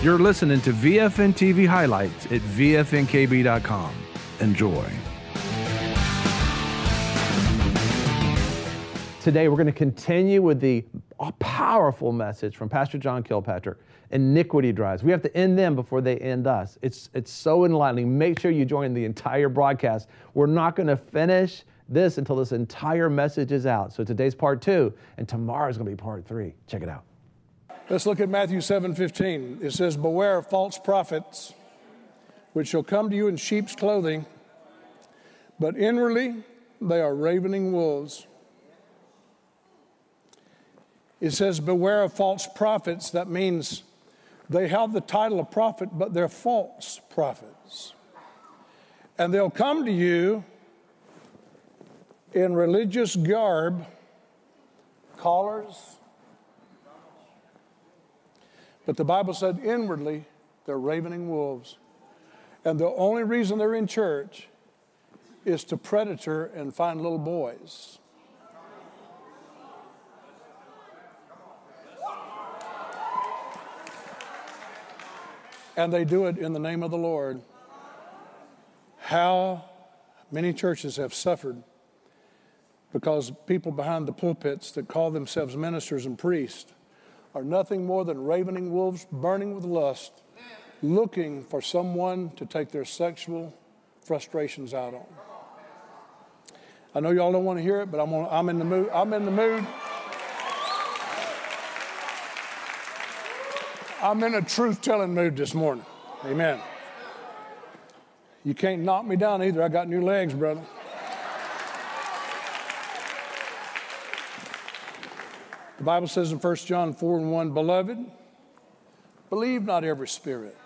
You're listening to VFN TV highlights at VFNKB.com. Enjoy. Today we're going to continue with the powerful message from Pastor John Kilpatrick, Iniquity Drives. We have to end them before they end us. It's so enlightening. Make sure you join the entire broadcast. We're not going to finish this until this entire message is out. So today's part 2, and tomorrow's going to be part 3. Check it out. Let's look at Matthew 7:15. It says, "Beware of false prophets, which shall come to you in sheep's clothing, but inwardly they are ravening wolves." It says, beware of false prophets. That means they have the title of prophet, but they're false prophets. And they'll come to you in religious garb, collars. But the Bible said inwardly, they're ravening wolves. And the only reason they're in church is to predator and find little boys. And they do it in the name of the Lord. How many churches have suffered because people behind the pulpits that call themselves ministers and priests are nothing more than ravening wolves burning with lust, looking for someone to take their sexual frustrations out on. I know y'all don't want to hear it, but I'm in the mood. I'm in the mood. I'm in a truth-telling mood this morning. Amen. You can't knock me down either. I got new legs, brother. The Bible says in 1 John 4:1, "Beloved, believe not every spirit."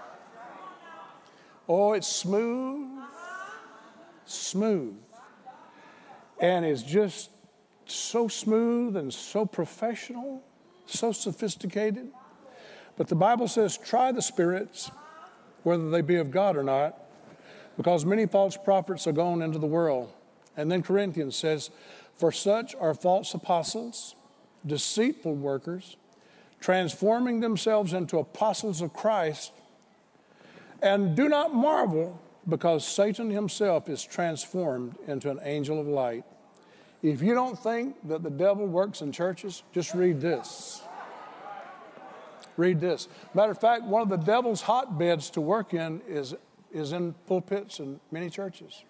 Oh, it's smooth. And it's just so smooth and so professional, so sophisticated. But the Bible says, try the spirits, whether they be of God or not, because many false prophets are gone into the world. And then Corinthians says, for such are false apostles, deceitful workers, transforming themselves into apostles of Christ. And do not marvel, because Satan himself is transformed into an angel of light. If you don't think that the devil works in churches, just read this. Read this. Matter of fact, one of the devil's hotbeds to work in is in pulpits in many churches.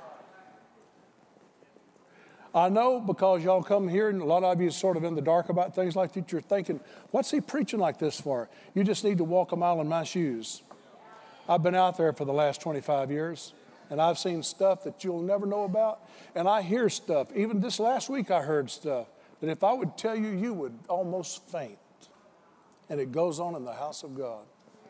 I know, because y'all come here and a lot of you are sort of in the dark about things like that. You're thinking, what's he preaching like this for? You just need to walk a mile in my shoes. I've been out there for the last 25 years, and I've seen stuff that you'll never know about. And I hear stuff. Even this last week I heard stuff that if I would tell you, you would almost faint. And it goes on in the house of God.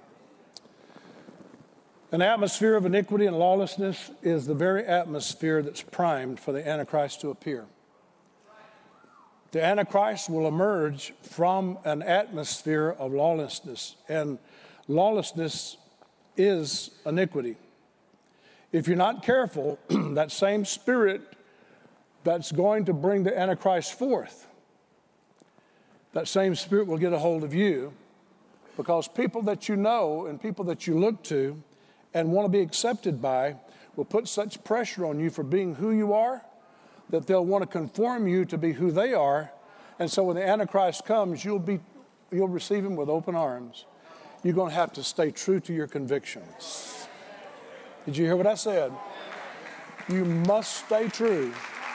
An atmosphere of iniquity and lawlessness is the very atmosphere that's primed for the Antichrist to appear. The Antichrist will emerge from an atmosphere of lawlessness, and lawlessness is iniquity. If you're not careful, that same spirit that's going to bring the Antichrist forth, that same spirit will get a hold of you, because people that you know and people that you look to and want to be accepted by will put such pressure on you for being who you are that they'll want to conform you to be who they are. And so when the Antichrist comes, you'll receive him with open arms. You're going to have to stay true to your convictions. Did you hear what I said? You must stay true.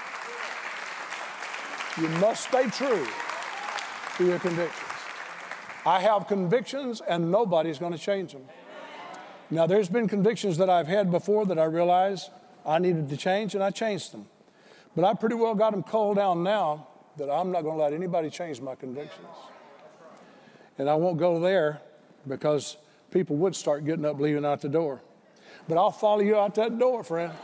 You must stay true to your convictions. I have convictions, and nobody's going to change them. Now, there's been convictions that I've had before that I realized I needed to change, and I changed them. But I pretty well got them culled down now that I'm not going to let anybody change my convictions. And I won't go there, because people would start getting up, leaving out the door. But I'll follow you out that door, friend.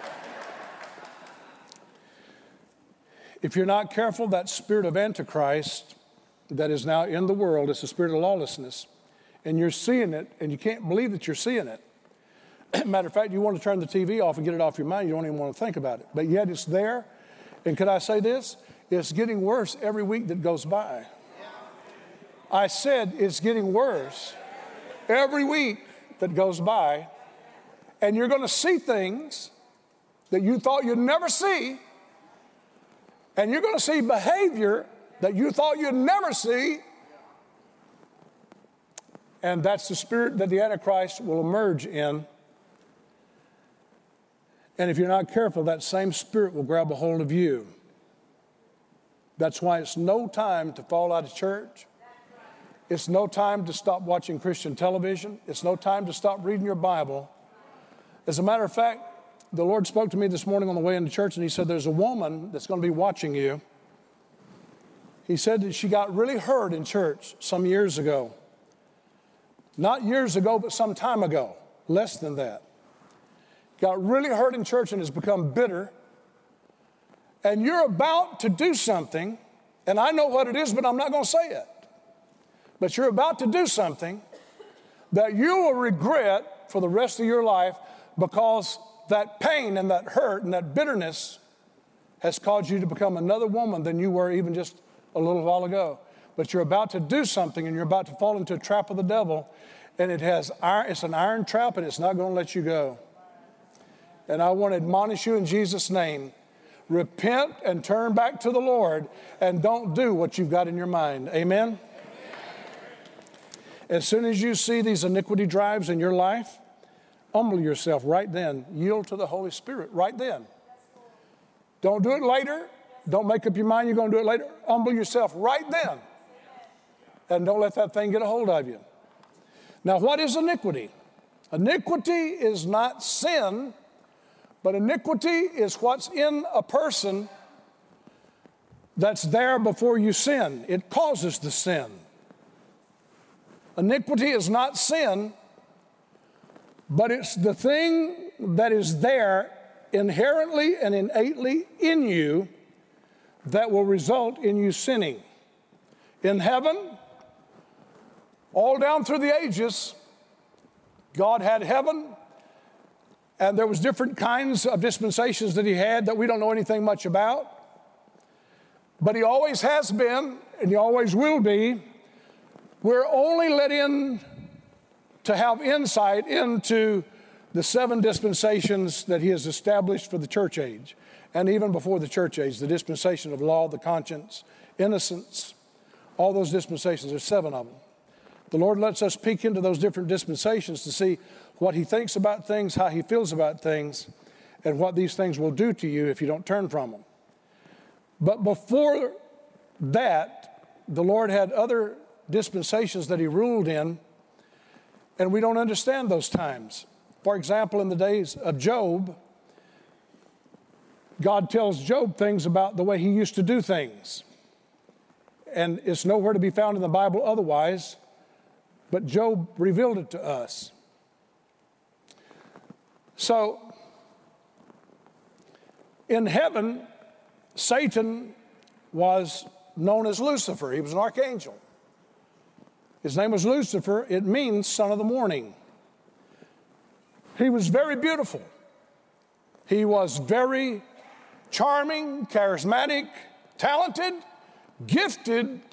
If you're not careful, that spirit of Antichrist that is now in the world, it's the spirit of lawlessness, and you're seeing it, and you can't believe that you're seeing it. Matter of fact, you want to turn the TV off and get it off your mind. You don't even want to think about it. But yet it's there. And could I say this? It's getting worse every week that goes by. I said it's getting worse every week that goes by, and you're going to see things that you thought you'd never see, and you're going to see behavior that you thought you'd never see, and that's the spirit that the Antichrist will emerge in. And if you're not careful, that same spirit will grab a hold of you. That's why it's no time to fall out of church. It's no time to stop watching Christian television. It's no time to stop reading your Bible. As a matter of fact, the Lord spoke to me this morning on the way into church, and he said, there's a woman that's going to be watching you. He said that she got really hurt in church some years ago. Not years ago, but some time ago, less than that. Got really hurt in church and has become bitter. And you're about to do something, and I know what it is, but I'm not going to say it. But you're about to do something that you will regret for the rest of your life, because that pain and that hurt and that bitterness has caused you to become another woman than you were even just a little while ago. But you're about to do something, and you're about to fall into a trap of the devil, and it's an iron trap, and it's not going to let you go. And I want to admonish you in Jesus' name, repent and turn back to the Lord, and don't do what you've got in your mind. Amen? As soon as you see these iniquity drives in your life, humble yourself right then. Yield to the Holy Spirit right then. Don't do it later. Don't make up your mind you're going to do it later. Humble yourself right then. And don't let that thing get a hold of you. Now, what is iniquity? Iniquity is not sin, but iniquity is what's in a person that's there before you sin. It causes the sin. Iniquity is not sin, but it's the thing that is there inherently and innately in you that will result in you sinning. In heaven, all down through the ages, God had heaven, and there was different kinds of dispensations that he had that we don't know anything much about. But he always has been, and he always will be. We're only let in to have insight into the 7 dispensations that he has established for the church age. And even before the church age, the dispensation of law, the conscience, innocence, all those dispensations, there's 7 of them. The Lord lets us peek into those different dispensations to see what he thinks about things, how he feels about things, and what these things will do to you if you don't turn from them. But before that, the Lord had other dispensations that he ruled in, and we don't understand those times. For example, in the days of Job, God tells Job things about the way he used to do things. And it's nowhere to be found in the Bible otherwise, but Job revealed it to us. So, in heaven, Satan was known as Lucifer. He was an archangel. His name was Lucifer. It means son of the morning. He was very beautiful. He was very charming, charismatic, talented, gifted.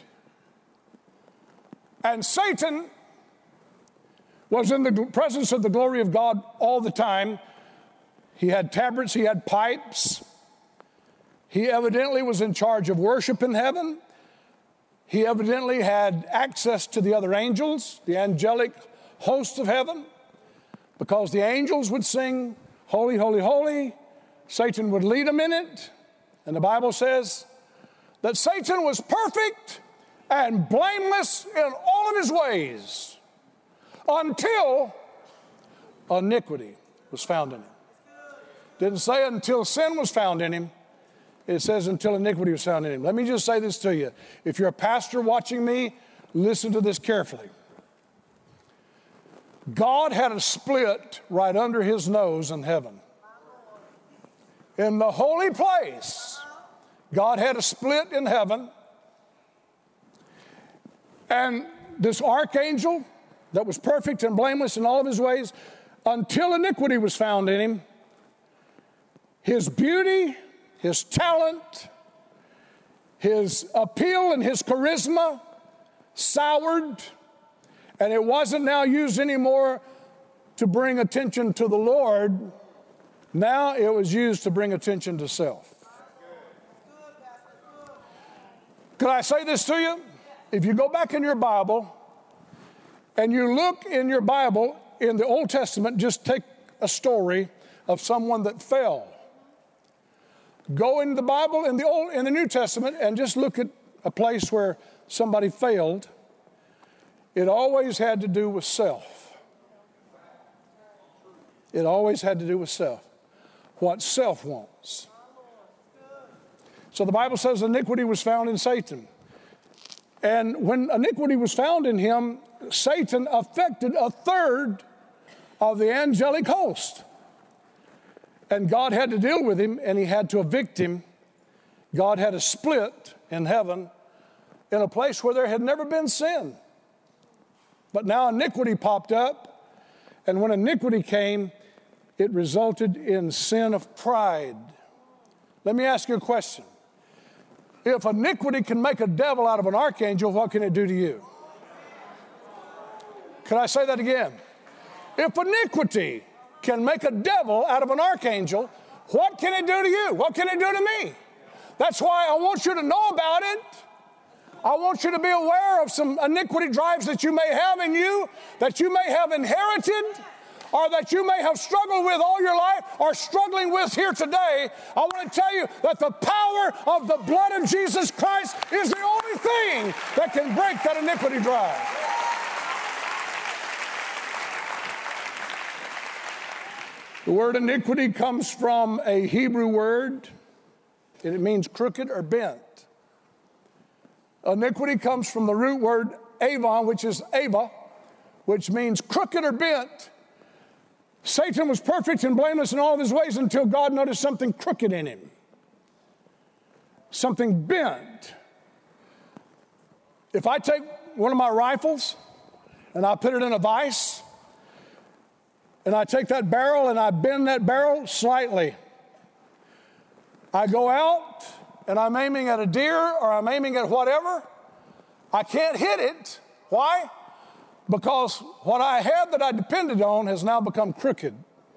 And Satan was in the presence of the glory of God all the time. He had tabrets, he had pipes. He evidently was in charge of worship in heaven. He evidently had access to the other angels, the angelic host of heaven, because the angels would sing, "Holy, holy, holy." Satan would lead them in it. And the Bible says that Satan was perfect and blameless in all of his ways until iniquity was found in him. Didn't say until sin was found in him. It says until iniquity was found in him. Let me just say this to you. If you're a pastor watching me, listen to this carefully. God had a split right under his nose in heaven. In the holy place, God had a split in heaven. And this archangel that was perfect and blameless in all of his ways, until iniquity was found in him, his beauty, his talent, his appeal and his charisma soured, And it wasn't now used anymore to bring attention to the Lord. Now it was used to bring attention to self. Can I say this to you? If you go back in your Bible and you look in your Bible in the Old Testament, just take a story of someone that fell. Go in the Bible in the New Testament and just look at a place where somebody failed. It always had to do with self. It always had to do with self. What self wants. So the Bible says iniquity was found in Satan. And when iniquity was found in him, Satan affected a third of the angelic host. And God had to deal with him, and he had to evict him. God had a split in heaven in a place where there had never been sin. But now iniquity popped up, and when iniquity came, it resulted in sin of pride. Let me ask you a question. If iniquity can make a devil out of an archangel, what can it do to you? Can I say that again? If iniquity can make a devil out of an archangel, what can it do to you? What can it do to me? That's why I want you to know about it. I want you to be aware of some iniquity drives that you may have in you, that you may have inherited, or that you may have struggled with all your life or struggling with here today. I want to tell you that the power of the blood of Jesus Christ is the only thing that can break that iniquity drive. The word iniquity comes from a Hebrew word, and it means crooked or bent. Iniquity comes from the root word avon, which is ava, which means crooked or bent. Satan was perfect and blameless in all of his ways until God noticed something crooked in him, something bent. If I take one of my rifles and I put it in a vise, and I take that barrel and I bend that barrel slightly, I go out and I'm aiming at a deer or I'm aiming at whatever, I can't hit it. Why? Because what I had that I depended on has now become crooked.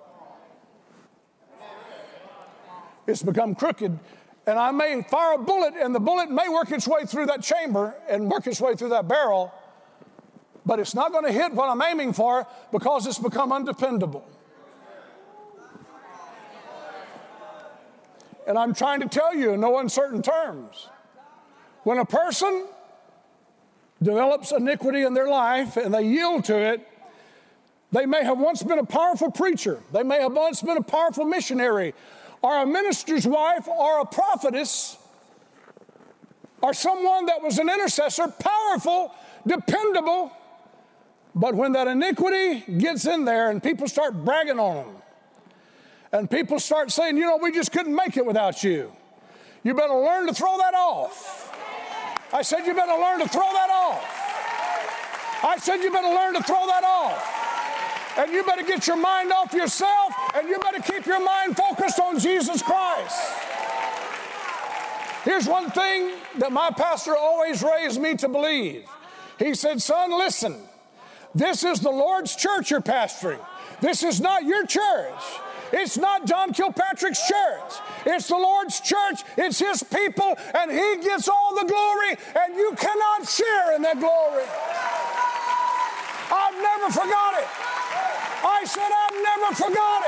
It's become crooked. And I may fire a bullet, and the bullet may work its way through that chamber and work its way through that barrel, but it's not going to hit what I'm aiming for because it's become undependable. And I'm trying to tell you in no uncertain terms, when a person develops iniquity in their life and they yield to it, they may have once been a powerful preacher. They may have once been a powerful missionary or a minister's wife or a prophetess or someone that was an intercessor, powerful, dependable. But when that iniquity gets in there and people start bragging on them and people start saying, you know, we just couldn't make it without you, you better learn to throw that off. I said, you better learn to throw that off. I said, you better learn to throw that off. And you better get your mind off yourself, and you better keep your mind focused on Jesus Christ. Here's one thing that my pastor always raised me to believe. He said, son, listen, this is the Lord's church you're pastoring. This is not your church. It's not John Kilpatrick's church. It's the Lord's church. It's His people, and He gets all the glory, and you cannot share in that glory. I've never forgot it. I said, I've never forgot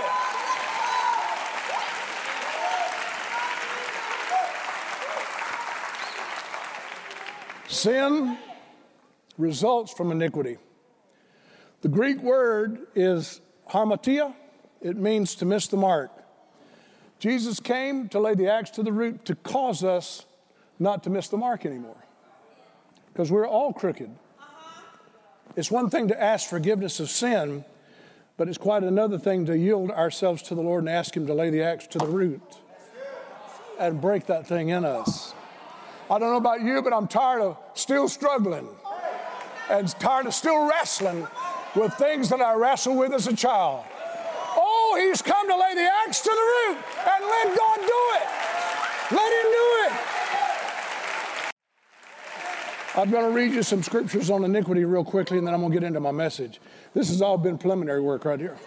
it. Sin results from iniquity. The Greek word is harmatia. It means to miss the mark. Jesus came to lay the axe to the root to cause us not to miss the mark anymore. Because we're all crooked. It's one thing to ask forgiveness of sin, but it's quite another thing to yield ourselves to the Lord and ask Him to lay the axe to the root and break that thing in us. I don't know about you, but I'm tired of still struggling and tired of still wrestling with things that I wrestled with as a child. Oh, He's come to lay the axe to the root and let God do it. Let Him do it. I'm going to read you some scriptures on iniquity real quickly, and then I'm going to get into my message. This has all been preliminary work right here.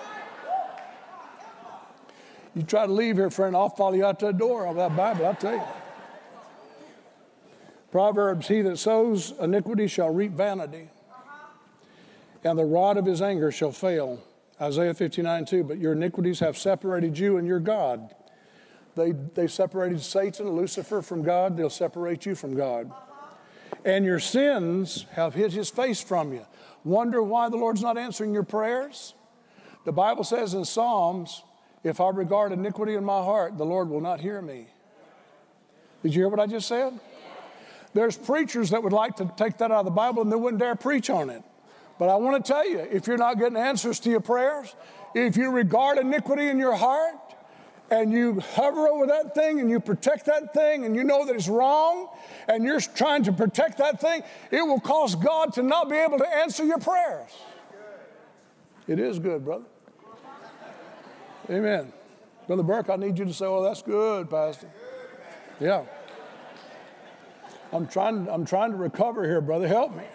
You try to leave here, friend, I'll follow you out that door of that Bible, I'll tell you. Proverbs, he that sows iniquity shall reap vanity, and the rod of his anger shall fail. Isaiah 59:2, but your iniquities have separated you and your God. They separated Satan, Lucifer from God. They'll separate you from God. And your sins have hid his face from you. Wonder why the Lord's not answering your prayers? The Bible says in Psalms, if I regard iniquity in my heart, the Lord will not hear me. Did you hear what I just said? There's preachers that would like to take that out of the Bible and they wouldn't dare preach on it. But I want to tell you, if you're not getting answers to your prayers, if you regard iniquity in your heart and you hover over that thing and you protect that thing and you know that it's wrong and you're trying to protect that thing, it will cause God to not be able to answer your prayers. It is good, brother. Amen. Brother Burke, I need you to say, oh, that's good, Pastor. Yeah. I'm trying to recover here, brother. Help me.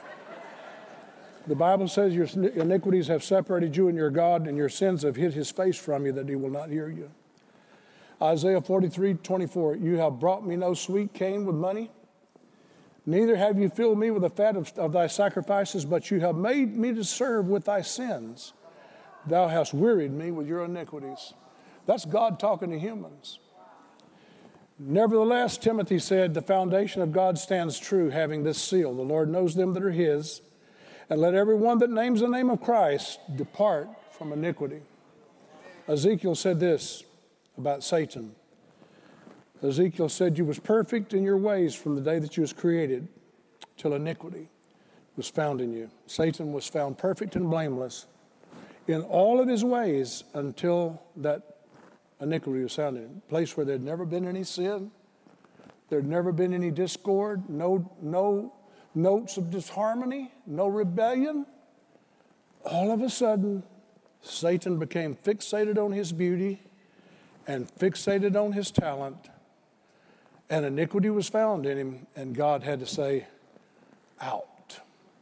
The Bible says your iniquities have separated you and your God, and your sins have hid his face from you that he will not hear you. Isaiah 43:24, you have brought me no sweet cane with money, neither have you filled me with the fat of thy sacrifices, but you have made me to serve with thy sins. Thou hast wearied me with your iniquities. That's God talking to humans. Nevertheless, Timothy said, the foundation of God stands true, having this seal. The Lord knows them that are his. And let everyone that names the name of Christ depart from iniquity. Ezekiel said this about Satan. Ezekiel said, you was perfect in your ways from the day that you was created till iniquity was found in you. Satan was found perfect and blameless in all of his ways until that iniquity was found in him. A place where there'd never been any sin, there'd never been any discord, no notes of disharmony, no rebellion. All of a sudden, Satan became fixated on his beauty and fixated on his talent, and iniquity was found in him, and God had to say, out.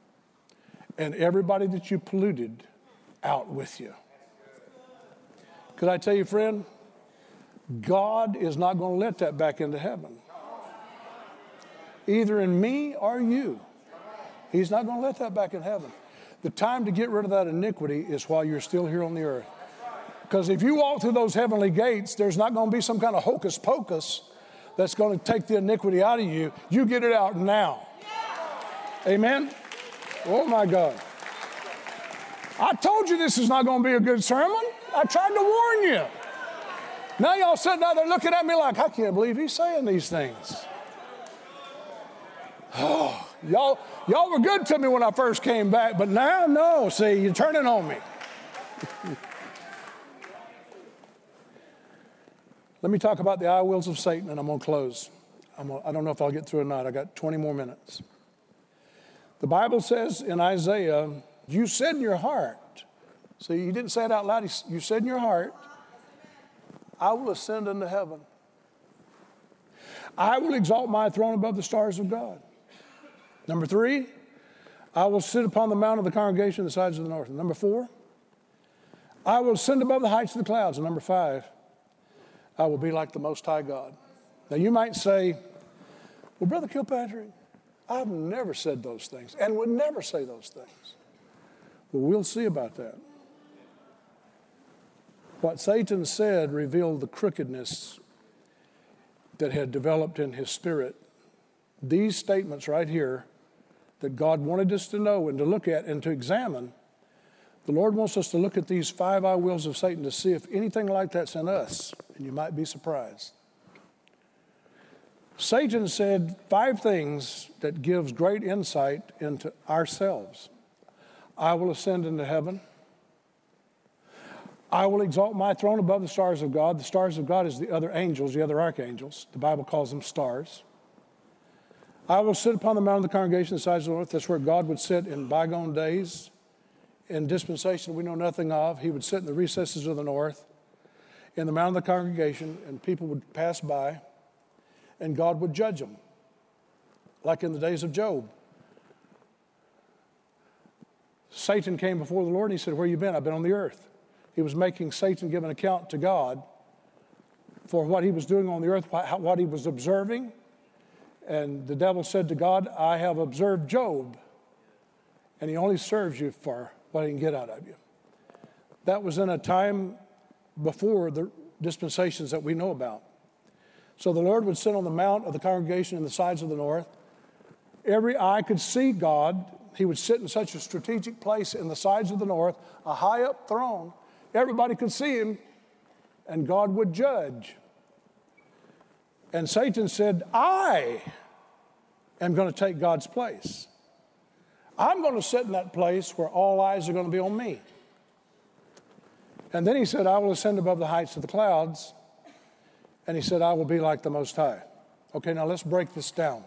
And everybody that you polluted, out with you. Could I tell you, friend, God is not going to let that back into heaven. Either in me or you. He's not going to let that back in heaven. The time to get rid of that iniquity is while you're still here on the earth. Because if you walk through those heavenly gates, there's not going to be some kind of hocus pocus that's going to take the iniquity out of you. You get it out now. Amen? Oh, my God. I told you this is not going to be a good sermon. I tried to warn you. Now y'all sitting out there looking at me like, I can't believe he's saying these things. Oh, y'all were good to me when I first came back, but now, no. See, you're turning on me. Let me talk about the I wills of Satan, and I'm going to close. I don't know if I'll get through or not. I got 20 more minutes. The Bible says in Isaiah, you said in your heart, see, you didn't say it out loud. You said in your heart, I will ascend into heaven. I will exalt my throne above the stars of God. Number 3, I will sit upon the mount of the congregation on the sides of the north. And number 4, I will ascend above the heights of the clouds. And number 5, I will be like the Most High God. Now you might say, well, Brother Kilpatrick, I've never said those things and would never say those things. Well, we'll see about that. What Satan said revealed the crookedness that had developed in his spirit. These statements right here that God wanted us to know and to look at and to examine, the Lord wants us to look at these 5 I wills of Satan to see if anything like that's in us, and you might be surprised. Satan said 5 things that gives great insight into ourselves. I will ascend into heaven. I will exalt my throne above the stars of God. The stars of God is the other angels, the other archangels. The Bible calls them stars. I will sit upon the mount of the congregation, the sides of the north. That's where God would sit in bygone days. In dispensation we know nothing of. He would sit in the recesses of the north, in the mount of the congregation, and people would pass by, and God would judge them, like in the days of Job. Satan came before the Lord and he said, where you been? I've been on the earth. He was making Satan give an account to God for what he was doing on the earth, what he was observing. And the devil said to God, I have observed Job, and he only serves you for what he can get out of you. That was in a time before the dispensations that we know about. So the Lord would sit on the mount of the congregation in the sides of the north. Every eye could see God. He would sit in such a strategic place in the sides of the north, a high up throne. Everybody could see him, and God would judge. And Satan said, I am going to take God's place. I'm going to sit in that place where all eyes are going to be on me. And then he said, I will ascend above the heights of the clouds. And he said, I will be like the Most High. Okay, now let's break this down.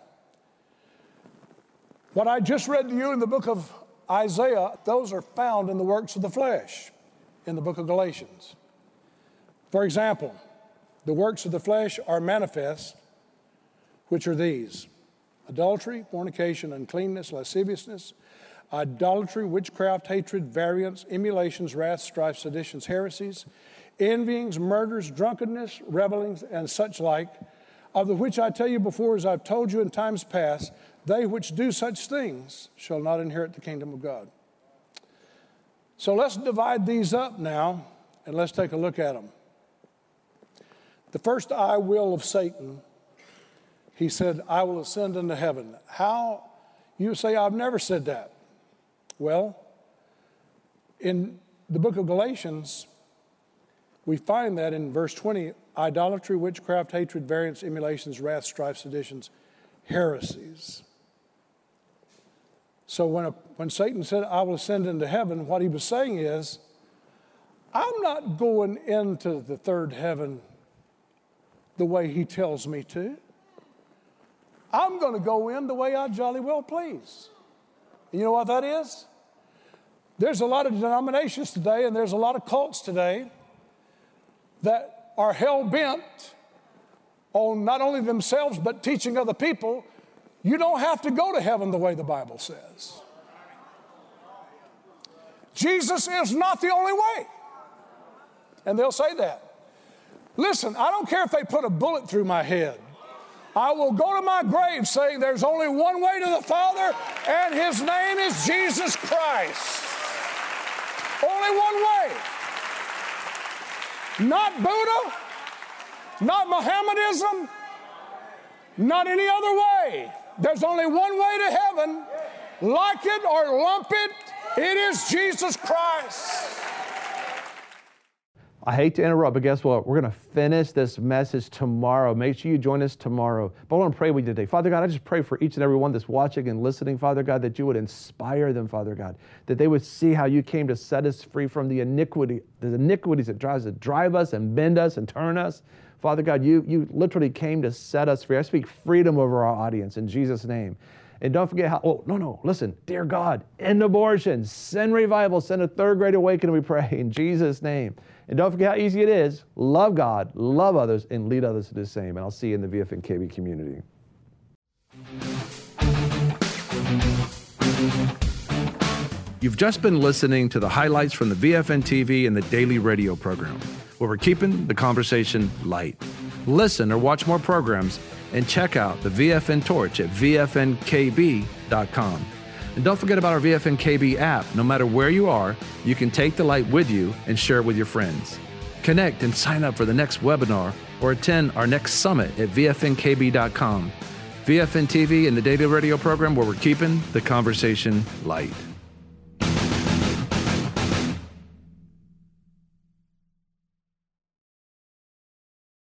What I just read to you in the book of Isaiah, those are found in the works of the flesh in the book of Galatians. For example, the works of the flesh are manifest, which are these: adultery, fornication, uncleanness, lasciviousness, idolatry, witchcraft, hatred, variance, emulations, wrath, strife, seditions, heresies, envyings, murders, drunkenness, revelings, and such like, of the which I tell you before, as I've told you in times past, they which do such things shall not inherit the kingdom of God. So let's divide these up now, and let's take a look at them. The first I will of Satan, he said, I will ascend into heaven. How? You say, I've never said that. Well, in the book of Galatians, we find that in verse 20, idolatry, witchcraft, hatred, variance, emulations, wrath, strife, seditions, heresies. So when Satan said, I will ascend into heaven, what he was saying is, I'm not going into the third heaven the way he tells me to. I'm going to go in the way I jolly well please. You know what that is? There's a lot of denominations today, and there's a lot of cults today that are hell-bent on not only themselves but teaching other people, you don't have to go to heaven the way the Bible says. Jesus is not the only way. And they'll say that. Listen, I don't care if they put a bullet through my head. I will go to my grave saying there's only one way to the Father, and his name is Jesus Christ. Only one way. Not Buddha, not Mohammedanism, not any other way. There's only one way to heaven. Like it or lump it, it is Jesus Christ. I hate to interrupt, but guess what? We're going to finish this message tomorrow. Make sure you join us tomorrow. But I want to pray with you today. Father God, I just pray for each and every one that's watching and listening, Father God, that you would inspire them, Father God, that they would see how you came to set us free from the iniquities that tries to drive us and bend us and turn us. Father God, you literally came to set us free. I speak freedom over our audience in Jesus' name. And don't forget how, listen, dear God, end abortion, send revival, send a third grade awakening, we pray in Jesus' name. And don't forget how easy it is. Love God, love others, and lead others to do the same. And I'll see you in the VFN-KB community. You've just been listening to the highlights from the VFN TV and the daily radio program, where we're keeping the conversation light. Listen or watch more programs and check out the VFN Torch at VFNKB.com. And don't forget about our VFN-KB app. No matter where you are, you can take the light with you and share it with your friends. Connect and sign up for the next webinar or attend our next summit at VFNKB.com. VFN TV and the daily radio program where we're keeping the conversation light.